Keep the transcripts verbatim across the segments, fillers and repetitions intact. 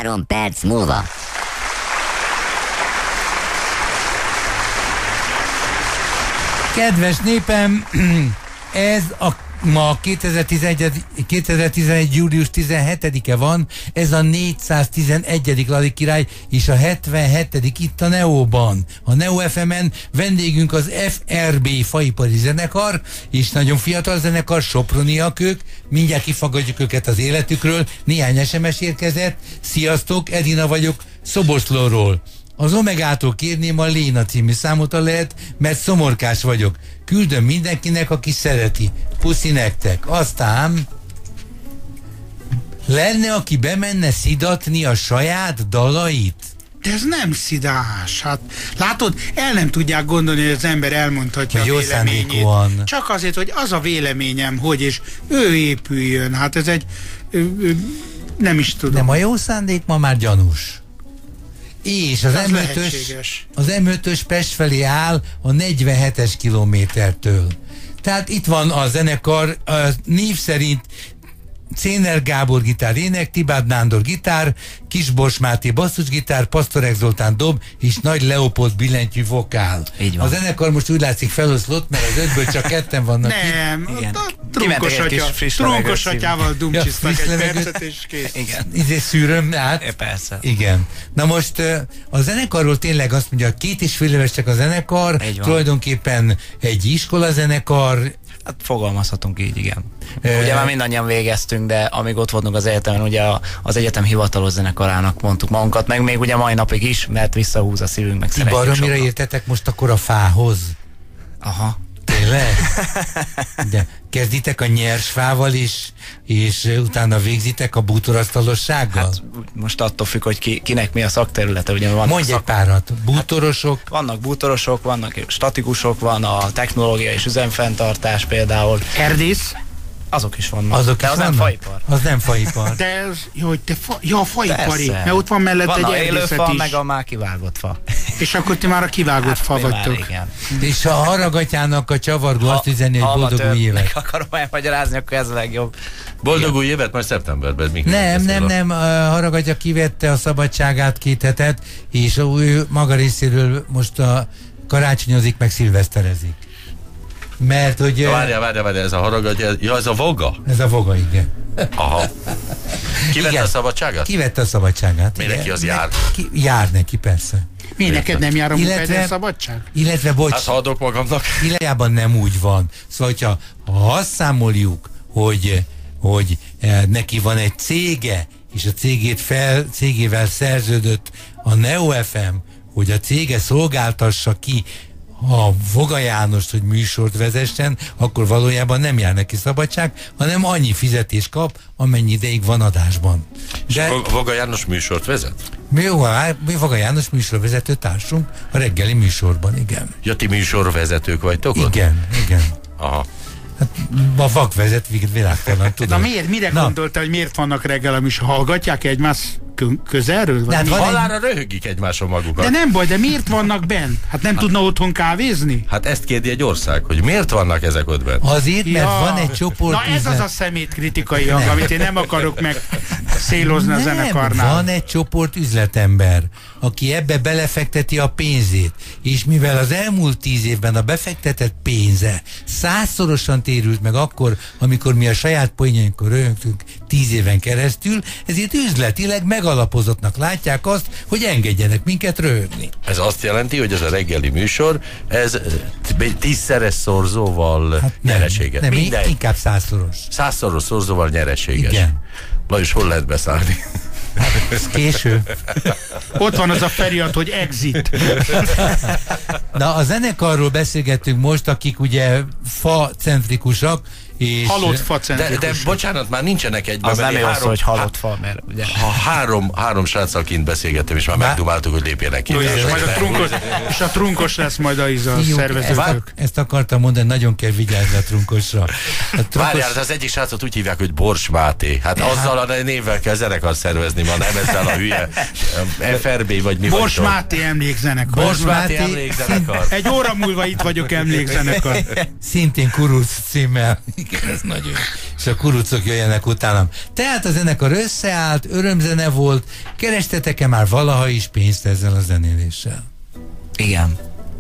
Három perc múlva. Kedves népem, ez a ma kétezer-tizenegy. július tizenhetedike van, ez a négyszáztizenegyedik Lali király és a hetvenhetedik itt a Neóban. A Neo ef em-en vendégünk az ef er bé faipari zenekar, és nagyon fiatal zenekar, soproniak ők, mindjárt kifagadjuk őket az életükről, néhány es em es érkezett. Sziasztok, Edina vagyok, Szoboszlóról. Az Omegától kérném a Léna című számot, ha lehet, mert szomorkás vagyok. Küldöm mindenkinek, aki szereti. Puszi nektek. Aztán lenne, aki bemenne szidatni a saját dalait? De ez nem szidás. Hát látod, el nem tudják gondolni, hogy az ember elmondhatja a véleményét. Csak azért, hogy az a véleményem, hogy és ő épüljön. Hát ez egy ö, ö, nem is tudom. Nem, a jó szándék ma már gyanús. És az em ötös, az em ötös Pest felé áll a negyvenhetes kilométertől. Tehát itt van a zenekar, a név szerint Céner Gábor gitár ének, Tibád Nándor gitár, Kisbors Máté basszusgitár, Pastorek Zoltán dob és Nagy Leopold billentyű vokál. A zenekar most úgy látszik feloszlott, mert az ötből csak ketten vannak. Nem, trunkos atyával dumcsisztak egy percet és kész. Igen. Izé szűröm át. É, persze. Igen. Na most a zenekarról tényleg azt mondja, két és fél éves csak a zenekar, tulajdonképpen egy iskolazenekar. Hát fogalmazhatunk így, igen. E... Ugye már mindannyian végeztünk, de amíg ott voltunk az egyetemen, ugye az egyetem hivatalos zenekarának mondtuk magunkat, meg még ugye mai napig is, mert visszahúz a szívünk, meg szeretjük sokat. Baromira értetek most akkor a fához? Aha. Tényleg? De kezditek a nyers fával is, és utána végzitek a bútorasztalossággal? Hát most attól függ, hogy ki, kinek mi a szakterülete. Ugye vannak Mondj szak... egy párat. Bútorosok? Hát vannak bútorosok, vannak statikusok, van a technológia és üzemfenntartás például. Erdész? Azok is vannak. Azok de is az vannak? nem faipar. Az nem faipar. De ez, jó, hogy te fa, ja, faipari, persze. mert ott van mellett van egy erdészet is. Van a élőfa, meg a már kivágott fa. És akkor ti már a kivágott hát, fa vagytok. Igen. És a Haragatyának a csavargó ha, azt üzeni, hogy boldog új évet. Ha akarom elmagyarázni, akkor ez a legjobb. Boldog új évet majd szeptemberben. Még nem, nem, nem. A Haragatya kivette a szabadságát két hetet, és ő maga részéről most a karácsonyozik, meg szilveszterezik. Mert hogy... Ja, várjál, várjál, várjál, ez a Haragatya, ja, ez a Voga? Ez a Voga, igen. Aha. Kivette igen. a szabadságát? Kivette a szabadságát. Mi neki az jár? Ki, jár neki, persze. Mi, neked nem jár a munkád szabadság? Illetve, bocs, hát ha adok magamnak. Illetve nem úgy van. Szóval, hogyha ha azt számoljuk, hogy, hogy neki van egy cége, és a cégét fel, cégével szerződött a Neo ef em, hogy a cége szolgáltassa ki a Voga Jánost, hogy műsort vezessen, akkor valójában nem jár neki szabadság, hanem annyi fizetést kap, amennyi ideig van adásban. De... És Voga János műsort vezet? Mi, mi Voga János műsorvezető társunk a reggeli műsorban, igen. Ja, ti műsorvezetők vagytok ott? Igen, igen. Aha. Hát a vak vezet világtalan, tudom. Na miért, mire Na. gondolta, hogy miért vannak reggel a műsor? Hallgatják egymás közelről? Vagy hát halára egy... röhögik egymáson magukat. De nem baj, de miért vannak benn? Hát nem hát, tudna otthon kávézni? Hát ezt kérdi egy ország, hogy miért vannak ezek ott benn? Azért, mert ja. van egy csoport... Na ez az a szemétkritikai hang, amit én nem akarok meg szélozni a zenekarnál. Van egy csoport üzletember, aki ebbe belefekteti a pénzét, és mivel az elmúlt tíz évben a befektetett pénze százszorosan térült meg akkor, amikor mi a saját poénjainkon röhögtünk tíz éven keresztül, ezért üzletileg megalapozottnak látják azt, hogy engedjenek minket röhögni. Ez azt jelenti, hogy ez a reggeli műsor, ez tízszeres szorzóval hát nyereséges. Nem, nem inkább százszoros. Százszoros szorzóval nyereséges. Igen. Lajos, hol lehet beszállni? Hát, ez késő. Ott van az a felirat, hogy exit. Na, a zenekarról beszélgettünk most, akik ugye fa-centrikusak, és halott fa centrikus. De, de bocsánat, már nincsenek egyben. Az nem jó szó, hogy halott fa, mert ugye... Ha három, három sráccal kint beszélgettem, és már Bár... megdumáltuk, hogy lépjenek ki. És, majd a trunkos, és a trunkos lesz majd a izal szervezőtök. Ezt, ezt akartam mondani, nagyon kell vigyázni a trunkosra. A trunkos... Várjál, az egyik srácot úgy hívják, hogy Bors Máté. Hát azzal a névvel kell zenekar szervezni, ma nem ezzel a hülye ef er bé vagy mi vagy. Bors Máté emlékzenekar. Bors Máté emlékzenekar. Egy óra múlva itt vagyok emlékzenekar. Szintén Kuruc címmel. Igen, ez nagyon. És a kurucok jöjjenek utánam. Tehát a zenekar összeállt, örömzene volt, kerestetek-e már valaha is pénzt ezzel a zenéléssel? Igen.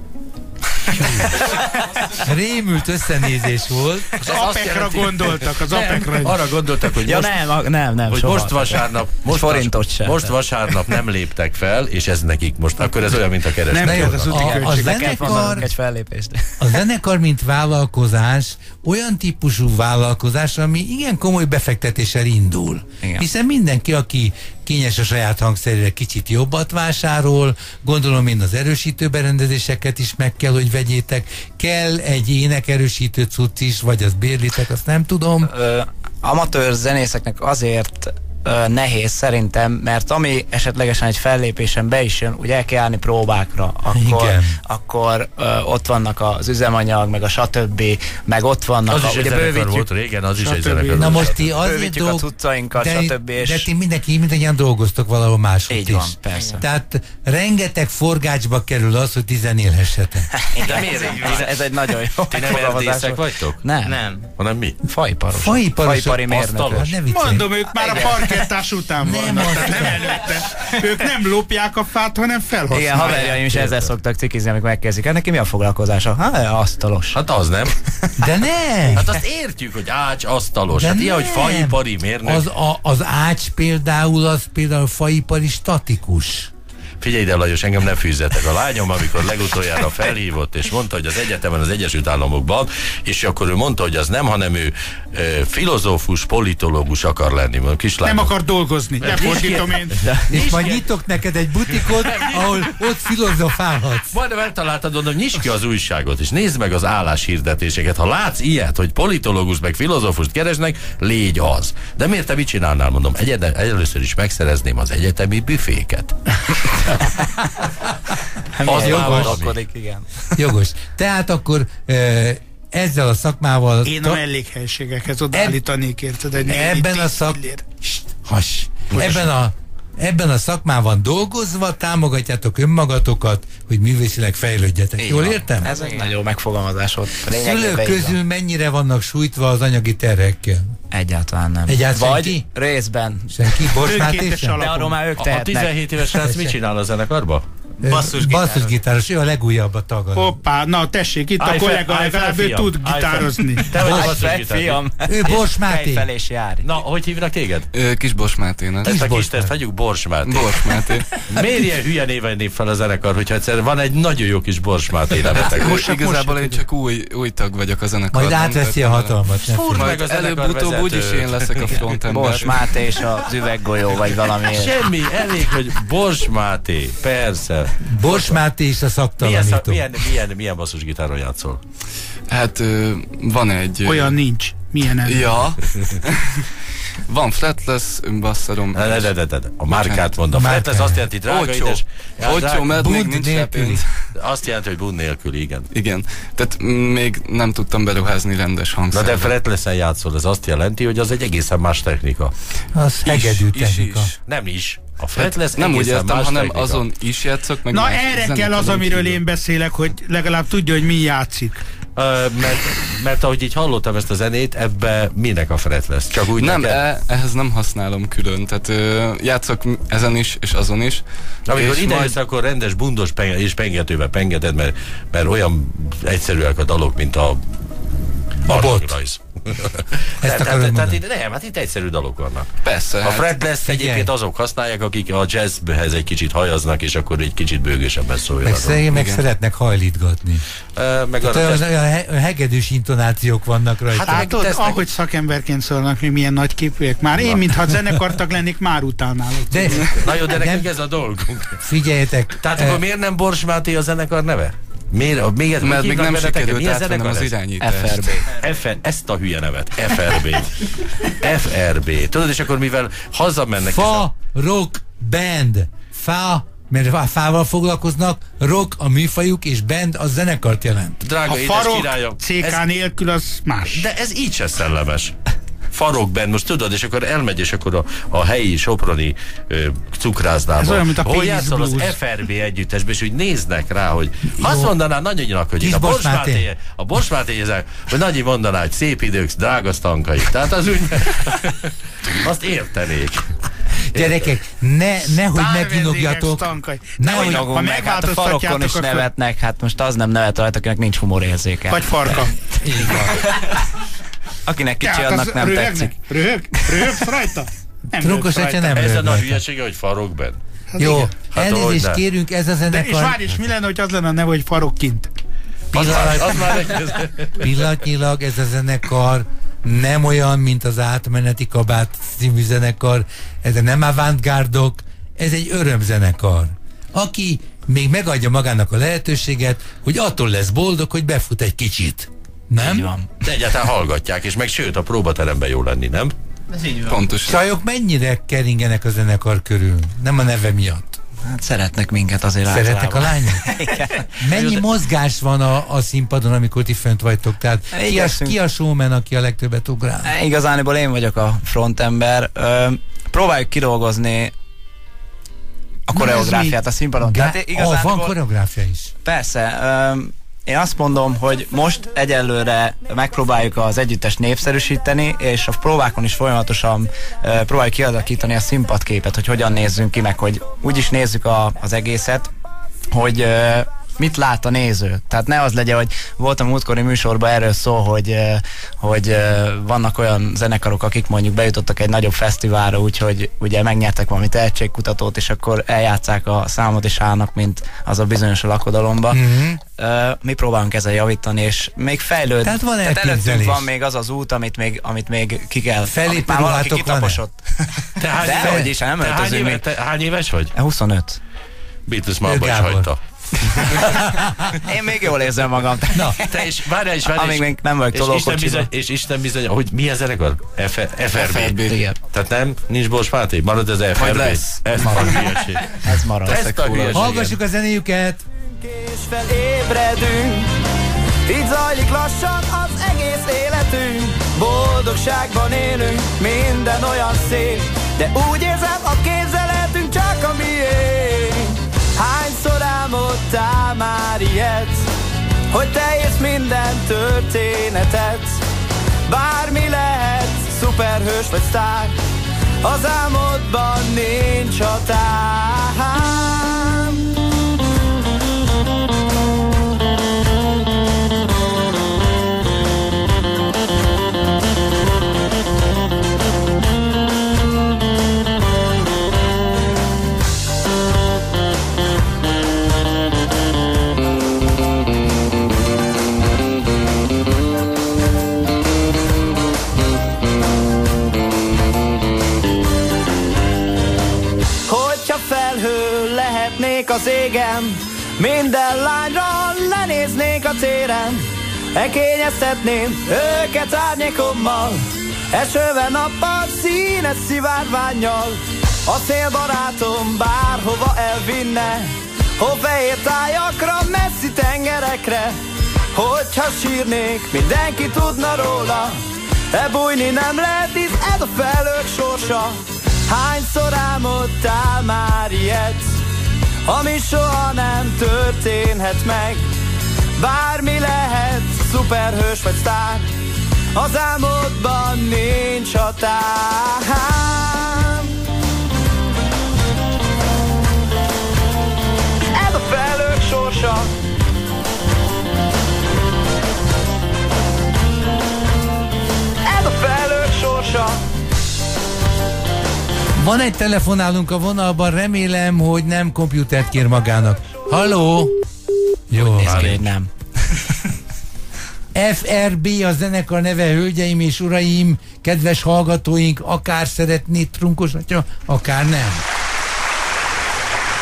Rémült összenézés volt. Az apekra gondoltak, az apekra. Arra gondoltak, hogy ja, most, nem, nem, nem, hogy most vasárnap, most, vas, most vasárnap nem léptek fel, és ez nekik most, akkor ez olyan, mint a kereskedelem. Nem, az a, a, zenekar, egy fellépést. A zenekar, mint vállalkozás, olyan típusú vállalkozás, ami igen komoly befektetéssel indul. Igen. Hiszen mindenki, aki kényes a saját hangszerére, kicsit jobbat vásárol, gondolom én az erősítő berendezéseket is meg kell, hogy vegyétek. Kell egy énekerősítő cucc is, vagy az bérlitek, azt nem tudom. Ö, amatőr zenészeknek azért ö, nehéz szerintem, mert ami esetlegesen egy fellépésen be is jön, ugye el kell állni próbákra, akkor, akkor ö, ott vannak az üzemanyag, meg a stb., meg ott vannak az a, is ugye bővítjük, volt régen, az is egy zenekar. Na most ti azért dolg... a cuccainkat, de, stb. És... de ti mindenki, mindannyian dolgoztok valahol máshol is. Így van, persze. Tehát rengeteg forgácsba kerül az, hogy ti zenélhessetek. De miért? Ez, ez egy nagyon jó. Ti nem erdészek vagytok? Nem. nem. Hanem mi? Faiparos. Faiparos. Faipari mérnökök. Mondom, ők már a parkettás után vannak, nem, nem előtte. Ők nem lopják a fát, hanem felhasználják. Igen, haverjaim is ezzel szoktak cikizni, amikor megkezdik. Neki mi a foglalkozása? Hát, asztalos. Hát az nem. De nem. Hát azt értjük, hogy ács, asztalos. De hát ilyen, hogy faipari mérnök. Az, a, az ács például, az például faipari statikus. Figyelj ide, Lajos, engem ne fűzzetek. A lányom, amikor legutoljára felhívott, és mondta, hogy az egyetemen az Egyesült Államokban, és akkor ő mondta, hogy az nem, hanem ő e, filozófus, politológus akar lenni. Kislányom. Nem akar dolgozni, lefordítom én. És majd nyitok neked egy butikot, ahol ott filozofálhatsz. Majd megtaláltad, mondom, nyisd ki az újságot, és nézd meg az álláshirdetéseket. Ha látsz ilyet, hogy politológus meg filozófust keresnek, légy az. De miért te mit csinálnál, mondom? Egyedem, először is megszerezném az egyetemi büféket. Az jogos. Igen. Jogos. Tehát akkor e, ezzel a szakmával... Én a mellékhelységekhez odaállítanék, érted? Egy ebben a szak... Has. Ebben a, ebben a szakmában dolgozva támogatjátok önmagatokat, hogy művészileg fejlődjetek. Így Jól van. Értem? Ez egy nagyon megfogalmazás volt. Szülők közül mennyire vannak sújtva az anyagi terhekkel? Egyáltalán nem. Egyáltalán Vagy senki? Részben. Senki? Borsmáté sem? De arról már ők tehetnek. A tizenhét éves srác mit csinál a zenekarba? Basszusgitáros. Basszusgitáros, ő a legújabb a tag. Hoppá, na tessék, itt a kollega legalább ő tud gitározni. Te vagy a basszusgitáros. Ő Bors Máté. Felés jár. Na, hogy hívnak téged? Kis Bors Máténak. Ezt a kis test hagyjuk, Bors Máté. Bors Máté. Miért ilyen hülye néven név fel a zenekar, hogyha egyszer van egy nagyon jó kis Bors Máté nevetek? Most igazából én csak új, új tag vagyok a zenekarban. Majd átveszi a hatalmat. Majd előbb-utóbb úgyis én leszek a frontember. Bors Máté és az üveggolyó, vagy valami. Semmi, elég, hogy Bors Máté, persze. Bors Máté és a szaktalanító. Milyen, milyen, milyen, milyen basszusgitáron játszol? Hát van egy... Olyan nincs. Milyen ez? Ja. Van fretless basszarom. De, de, de, de, de. A márkát mondom. A fretless azt jelenti, drága édes. Olcsó, mert még nincs rá pénz. Azt jelenti, hogy bund nélkül, igen. Igen. Tehát még nem tudtam beruházni rendes hangszerbe. Na de fretless-en játszol, ez azt jelenti, hogy az egy egészen más technika. Az hegedű technika. Is. Nem is. A fretless nem úgy értem, hanem technika. Azon is játszok. Meg na erre kell az, amiről kívül. Én beszélek, hogy legalább tudja, hogy mi játszik. Uh, mert, mert ahogy így hallottam ezt a zenét, ebbe minek a fretless? Csak úgy nem, e, ehhez nem használom külön. Tehát uh, játszok ezen is, és azon is. Amikor ide majd... akkor rendes bundos penge, és pengetővel pengeted, mert, mert olyan egyszerűek a dalok, mint a a bot. Ezt tehát, tehát itt, nem, hát itt egyszerű dalok vannak. Persze. A fretless hát, egyébként azok használják, akik a jazzhez egy kicsit hajaznak, és akkor egy kicsit bőgősebben szóljanak. Meg, meg szeretnek hajlítgatni. Uh, meg olyan, jazz... olyan hegedűs intonációk vannak rajta. Hát, hát ott, ahogy szakemberként szólnak, mi milyen nagy képűek. Már én, mintha zenekartag lennék, már utálnálok. De, na jó, de nekünk ez a dolgunk. Figyeljetek. Tehát akkor miért nem Bors Máté a zenekar neve? Miért? Még, mert még nem sikerült átvennem az irányítást. ef er bé. F R, ezt a hülye nevet. ef er bé. ef er bé. Tudod, és akkor mivel hazamennek... Fa, rock, band. Fa, mert fával foglalkoznak, rock a műfajuk, és band a zenekart jelent. Drága a édes királyom. cé ká ez, nélkül az más. De ez így se szellemes. farokben, most tudod, és akkor elmegy, és akkor a, a helyi soproni ö, cukrászdába. Ez olyan, mint a hol játszol az ef er bé együttesbe, és úgy néznek rá, hogy jó. Azt mondaná Nagyinak, hogy a Bors Máté, a Bors Máté, hogy Nagyi mondaná, hogy szép idők, drága sztankai. Tehát az úgy, azt értenék. Gyerekek, ne, nehogy meginogjatok. Nehogy magunk meg, hát a farokon is nevetnek, hát most az nem nevet rajta, akinek nincs humorérzéke. Vagy farka. Így van. Akinek kicsi, ja, annak nem röhögne. tetszik. Röhög? Röhögsz rajta? Nem Trunkos atya nem Ez röhög a nagy rajta. hülyesége, hogy farokben. Hát jó, hát elnézést kérünk, ez a zenekar. De és várj, és mi lenne, hogy az lenne a neve, hogy farok kint? Pillanat, Az már egy... pillanatnyilag ez a zenekar nem olyan, mint az Átmeneti Kabát című zenekar, ez nem avantgárdok, ez egy örömzenekar. Aki még megadja magának a lehetőséget, hogy attól lesz boldog, hogy befut egy kicsit. Nem? Így van. De egyáltalán hallgatják, és meg sőt a próbateremben jó lenni, nem? Ez így van. Pontosan. Csajok mennyire keringenek a zenekar körül? Nem a neve miatt. Hát szeretnek minket azért Szeretnek a általában. lányok? Mennyi mozgás van a, a színpadon, amikor ti fönt vagytok? Tehát ki a, ki a showman, aki a legtöbbet ugrál? Igazániból én vagyok a frontember. Ö, próbáljuk kidolgozni a koreográfiát a színpadon. Gá- Tehát ah, van koreográfia is. Persze. Ö, én azt mondom, hogy most egyelőre megpróbáljuk az együttest népszerűsíteni, és a próbákon is folyamatosan uh, próbáljuk kialakítani a színpadképet, hogy hogyan nézzünk ki, meg hogy úgy is nézzük a, az egészet, hogy uh, mit lát a néző. Tehát ne az legyen, hogy volt a múltkori műsorban erről szó, hogy, uh, hogy uh, vannak olyan zenekarok, akik mondjuk bejutottak egy nagyobb fesztiválra, úgyhogy ugye megnyertek valami tehetségkutatót, és akkor eljátszák a számot, és állnak, mint az a bizonyos a lakodalomba. Mm-hmm. Uh, mi próbálunk ezzel javítani, és még fejlődni. Tehát van Tehát előttünk van még az az út, amit még, amit még ki kell. Felépő Már valaki ruhátok kitaposott. Te hány, De fel, hogy is, nem te hány, öltözünk éve, még. te hány éves vagy? huszonöt. Beatles már abba is hagyta. Én még jól érzem magam. Na, te is, várjál is, várjál Amíg is. még nem vagyok és Isten, tolókocsiba. bizony, és Isten bizony, hogy mi ez zenekar? ef er bé. Igen. Tehát nem? Nincs Bors Máté? Marad az ef er bé? Majd lesz. Ez a hülyeség. Ez marad. Ezt a hülyeséget. hallgassuk a zenéjüket. És felébredünk, így zajlik lassan az egész életünk. Boldogságban élünk, minden olyan szép, de úgy érzem, a képzeletünk csak a miénk. Hányszor álmodtál már ilyet, hogy te érsz minden történetet? Bármi lehet, szuperhős vagy sztár, az álmodban nincs határ. Az égen, minden lányra lenéznék a téren, elkényeztetném őket árnyékommal, esővel, nappal, színes szivárvánnyal. A szélbarátom bárhova elvinne, hófehér tájakra, messzi tengerekre. Hogyha sírnék, mindenki tudna róla, elbújni nem lehet, hisz ez a felők sorsa. Hányszor álmodtál már ilyet, ami soha nem történhet meg? Bármi lehet, szuperhős vagy sztár, az álmodban nincs határ. Ez a felők sorsa. Ez a felők sorsa. Van egy telefonálunk a vonalban, remélem, hogy nem komputert kér magának. Halló? Jó. Nézd ki, hogy nem. ef er bé a zenekar neve, hölgyeim és uraim, kedves hallgatóink, akár szeretné Trunkos atya, akár nem.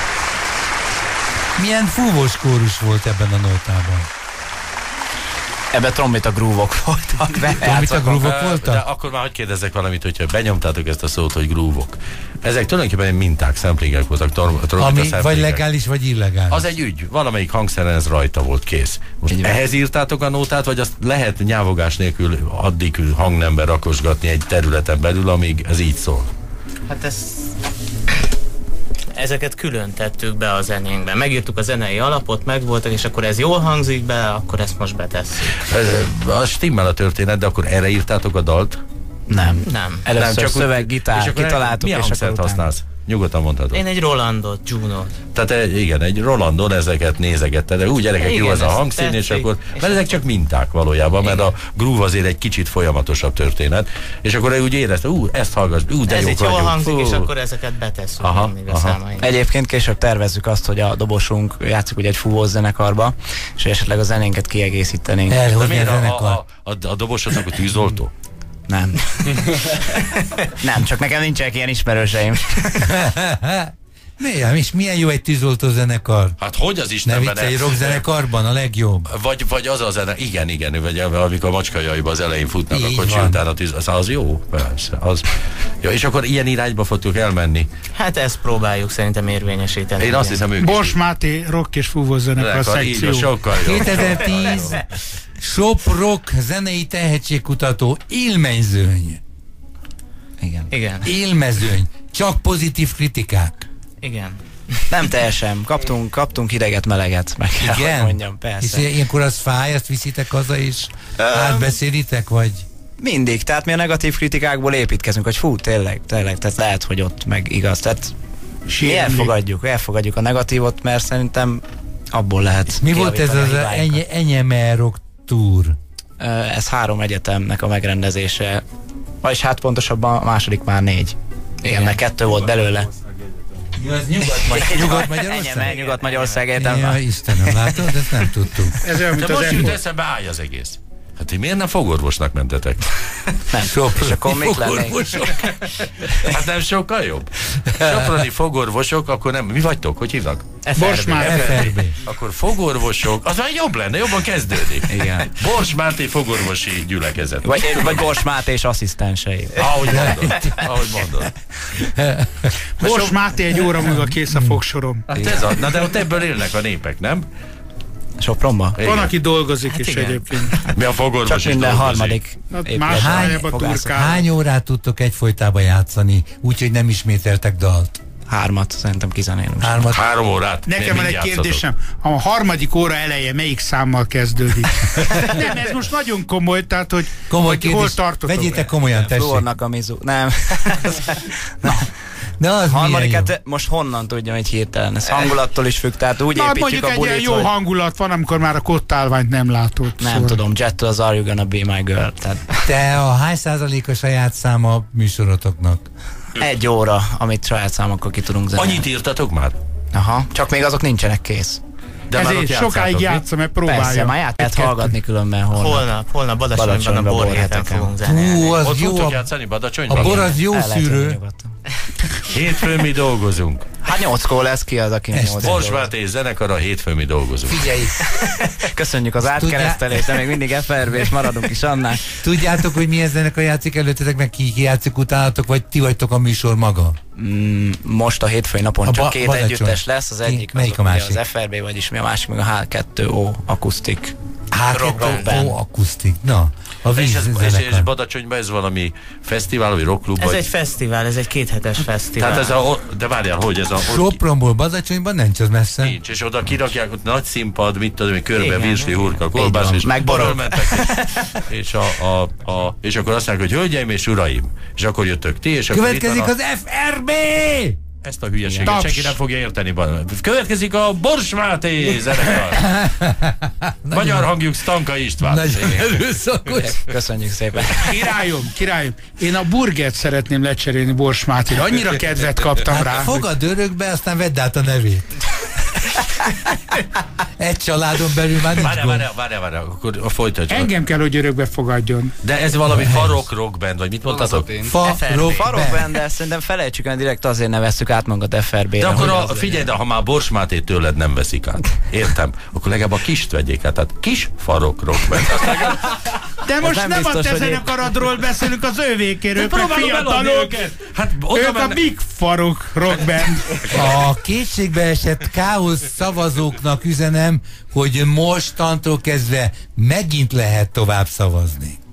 Milyen fúvós kórus volt ebben a nótában? Ebben trombita grúvok voltak. Trombita grúvok voltak? De akkor már hogy kérdezzek valamit, hogyha benyomtátok ezt a szót, hogy grúvok. Ezek tulajdonképpen minták, samplingek voltak, trombita Ami vagy legális, vagy illegális. Az egy ügy. Valamelyik hangszeren ez rajta volt, kész. Most egy ehhez írtátok a nótát, vagy azt lehet nyávogás nélkül addig hangnemben rakosgatni egy területen belül, amíg ez így szól? Hát ez... Ezeket külön tettük be a zenénkbe. Megírtuk a zenei alapot, megvoltak, és akkor ez jól hangzik be, akkor ezt most betesszük. Az stimmel a történet, de akkor erre írtátok a dalt? Nem. Nem. Először Nem, csak szöveg, gitár, kitaláltuk, milyen és hangszert akkor használsz? Nyugodtan mondhatod. Én egy Rolandot, Juno-t. Tehát igen, egy Rolandon ezeket nézegetted, de úgy gyerekek, igen, jó ez a hangszín, és akkor, mert ezek csak minták valójában, igen. Mert a groove azért egy kicsit folyamatosabb történet, és akkor úgy érezte, ú, ezt hallgass, ú, de ez jók jól vagyunk. hangzik, Fú. és akkor ezeket betesszük. Aha, aha. Egyébként később tervezzük azt, hogy a dobosunk játszik ugye egy fúvós zenekarba, és esetleg a zenénket kiegészítenénk. Elhozni a a, zenekar. a, a, a dobosodnak a tűzoltó? Nem. Nem, csak nekem nincsenek ilyen ismerőseim. Milyen, és milyen jó egy tűzoltó zenekar? Hát hogy az Ne Istenben? viccelj, rockzenekarban a legjobb. Vagy, vagy az a zene, igen, igen, vagy amikor a macskajaiba az elején futnak, Így akkor van. utána tűz, az, az jó, persze. Az, jó, és akkor ilyen irányba fogtok elmenni. Hát ezt próbáljuk szerintem érvényesíteni. Én azt hiszem, ők Bors is. Máté rock és fúvós zenekar szekció. Így, sokkal jó. kétezer-tíz Shop Rock zenei tehetségkutató élmezőny. Igen. Igen. Élmezőny. Csak pozitív kritikák. Igen. Nem teljesen. Kaptunk, kaptunk hideget, meleget, meg kell, Igen? hogy mondjam, persze. És ilyenkor az fáj, azt viszitek haza és átbeszélitek, vagy? Mindig, tehát mi a negatív kritikákból építkezünk, hogy fú, tényleg, tényleg, tehát lehet, hogy ott meg igaz. Tehát mi elfogadjuk, elfogadjuk a negatívot, mert szerintem abból lehet. Mi volt ez az Enyeme Rock Tour? Ez három egyetemnek a megrendezése, vagyis hát pontosabban a második már négy. Igen, mert kettő volt belőle. Ja, az Nyugat-Magyarország? Nyugat-Magyarország? Nyugat-Magyarország egyetem. Ja, Istenem, látod? Ezt nem tudtuk. Ez olyan, mint De az most jut em- eszembe, állj az egész. Hát ti miért nem fogorvosnak mentetek? Nem, és akkor mit lennék? Hát nem sokkal jobb. Soproni fogorvosok, akkor nem, mi vagytok? Hogy hívnak? Bors Máté. ef er bé. Akkor fogorvosok, az már jobb lenne, jobban kezdődik. Igen. Bors Máté fogorvosi gyülekezet. Vagy, vagy Bors Máté és asszisztensei. Ahogy mondod. Ahogy mondod. Bors Máté egy óra múlva kész a fogsorom. Hát ez a, na de ott ebből élnek a népek, nem? Sopronba? Van, Igen. aki dolgozik Hát is igen. egyébként. Mi a fogorvos Csak is minden dolgozik. harmadik. Hát épület. más Hány- irányába turkál. Hány órát tudtok egyfolytában játszani, úgyhogy nem ismételtek dalt? Hármat, szerintem kizenélünk. Hármat? Három órát. Nekem van egy kérdésem. A harmadik óra eleje melyik számmal kezdődik? Nem, ez most nagyon komoly, tehát hogy, Komoly hogy hol kérdés. tartotok? Vegyétek komolyan, tessék. Fluornak a mizu. Nem. De az milyen jó. Harmadikat most honnan tudjam, hogy hirtelen? Ez hangulattól is függ, tehát úgy Na, építjük mondjuk a egy ilyen bulit, jó hogy hangulat van, amikor már a kottálványt nem látod. nem szóval. tudom, Jettől az Are You Gonna Be My Girl. Tehát Te a hány százalék a saját száma a műsorotoknak? egy óra, amit saját számokkal ki tudunk zenélni. Annyit írtatok már? Aha, csak még azok nincsenek kész. De már ott Ezért játszátok, sokáig mi? játszom, mert Persze, próbálja. már ját lehet hallgatni különben holnap. Holnap, holnap Badacsonyban a Badacsonyban borhéten borheteken. fogunk zenélni. Hú, az Ott jó. fogtok A, játszani a Badacsonyban? bor az jó El lehet jönni szűrő. nyugodtan. Hétfőn mi dolgozunk. Hát nyolckor lesz ki az, aki Este. nyolc. Bors Máté zenekar, a hétfőn mi dolgozunk. Figyelj, Köszönjük az átkeresztelést, de még mindig ef er bé és maradunk is annál. tudjátok, hogy milyen zenekar játszik előttetek, meg ki, ki játszik utánatok, vagy ti vagytok a műsor maga? Mm, most a hétfői napon A csak ba- két Badacsony. együttes lesz, az egyik Melyik az, a ugye másik? az ef er bé, vagyis mi a másik, meg a há kettő o akusztik. Hát, Rock band. ó, akusztik. Na, a És, víz ez, és, és zenekar. Badacsonyban ez valami fesztivál, vagy rockklub? Ez vagy... egy fesztivál, ez egy kéthetes fesztivál. Tehát ez a... De várjál, hogy ez a... Sopronból Badacsonyban nincs az messze. Nincs, és oda kirakják, ott nagy színpad, mit tudom, körbe Igen. virsli, hurka, kolbász, van, és meg borok. fölmentek, és, és, a, a, a, és akkor azt mondják, hogy hölgyeim és uraim, és akkor jöttök ti, és akkor Következik itt van az ef er bé! ezt a hülyeséget Taps. senki nem fogja érteni. Következik a Bors Máté zenekar. Magyar hangjuk Stanka István. Nagyon erőszakos. Köszönjük szépen. Királyom, királyom. Én a burgert szeretném lecserélni Bors Mátéra. Annyira kedvet kaptam Hát rá. fogad örökbe, aztán vedd át a nevét. Egy családon belül már nincs várjál, gond. várjál, várjál, várjál, akkor folytatjuk. Engem kell, hogy örökbe fogadjon. De ez valami farok rockband, vagy mit mondtatok? Farok band, de szerintem felejtsük el, direkt azért nevezzük át magunkat ef er bé-re. De akkor a, figyelj, de ha már Bors Mátét tőled nem veszik át. Értem. Akkor legalább a Kist vegyék át. Tehát kis farok rockband. De most nem, nem biztos, a te zenekaradról beszélünk, az ővékéről, meg fiatalok. Hát, ők menne... a Big Farok rockband. A kétségbeesett káosz szavazóknak üzenem, hogy mostantól kezdve megint lehet tovább szavazni.